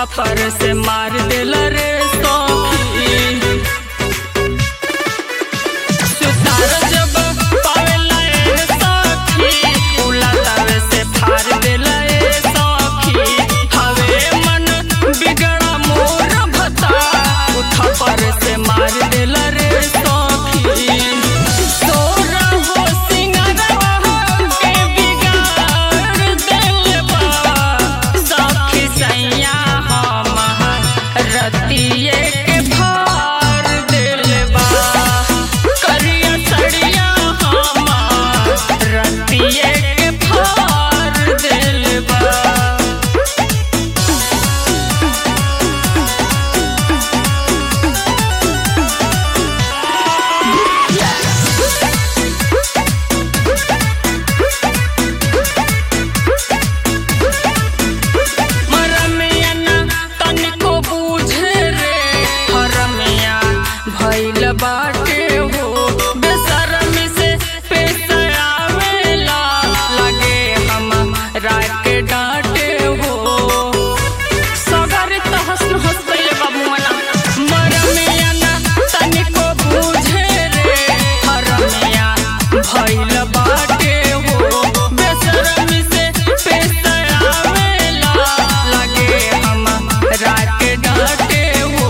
थप्पड़ से मार दिल रे सखी। सुतार जब पावेला ए सखी, उलटावे से फाड़ दिल ए सखी। हवे मन बिगड़ा मोर भता, थप्पड़ से मार दिल रे सखी। तोरा हो सिंगरवा के बिगाड़ दिल बा सखी सैया हमार रतिये के फाड़ दिल बा। करिया सड़िया हमार रतिये के फाड़ दिल बा। भइल बाटे हो बेशरमी से पेश आवेला, लगे हमरा के डांटे हो। सगर तहस नहस कइले बाबुआना, मरमिया ना तनिको बूझे रे। हरमिया भइल बाटे हो बेशरमी से पेश आवेला, लगे हमरा के डांटे हो।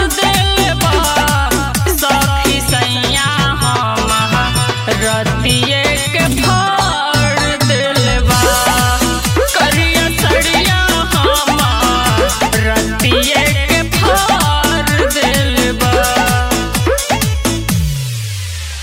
रतिये